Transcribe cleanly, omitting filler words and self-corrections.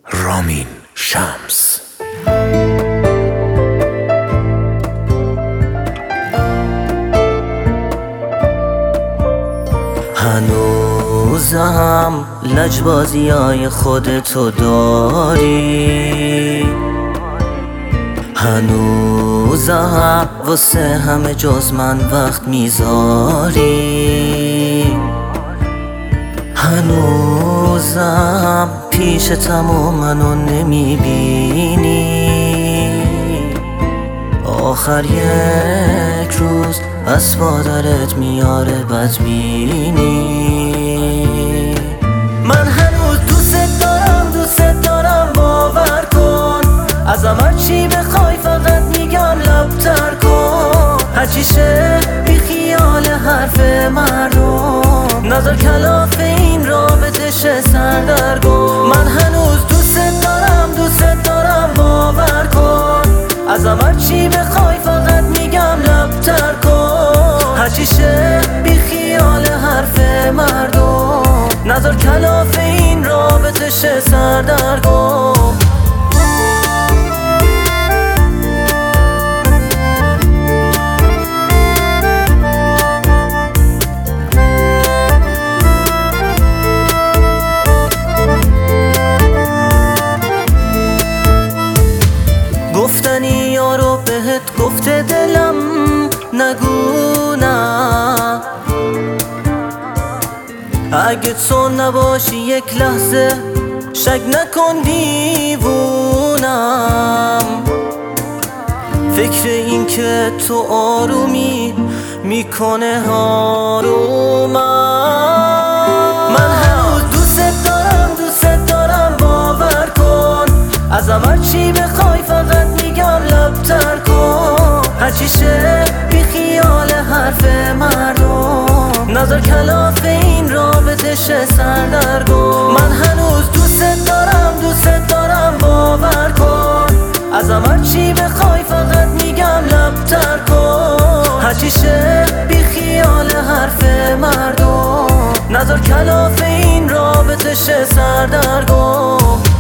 رامین شمس. هنوزم لجبازیای خودتو داری، هنوزم واسه همه جز من وقت میذاری، هنوزم پیشتم و منو نمیبینی. آخر یک روز از مادرت میاره بدبینی. من هنوز دوست دارم باور کن، ازم هرچی بخوای فقط میگم لبتر کن. هرچیشه بی خیال حرف مردم، نظر کلاف این رابطه شه سردرگم. من هنوز دوست دارم باور کن، ازم هرچی بخوای فقط میگم لبتر کن. هرچیشه بی خیال حرف مردم، نظر کلاف این رابطه شه سردرگم. گفتنی یارو بهت گفته دلم نگو نه، اگه تو نباشی یک لحظه شک نکن دیوونم. فکر این که تو آرومی میکنه آرومم. من هنوز دوست دارم باور کن، ازم هرچی بخوای فقط میگم لبتر کن. هرچیشه بی خیال حرف مردم، نظر کلاف این رابطه شه سردرگم. من هنوز دوست دارم باور کن، ازم هرچی بخوای فقط میگم لبتر کن. هرچیشه بی خیال حرف مردم، نظر کلاف این رابطه شه سردرگم.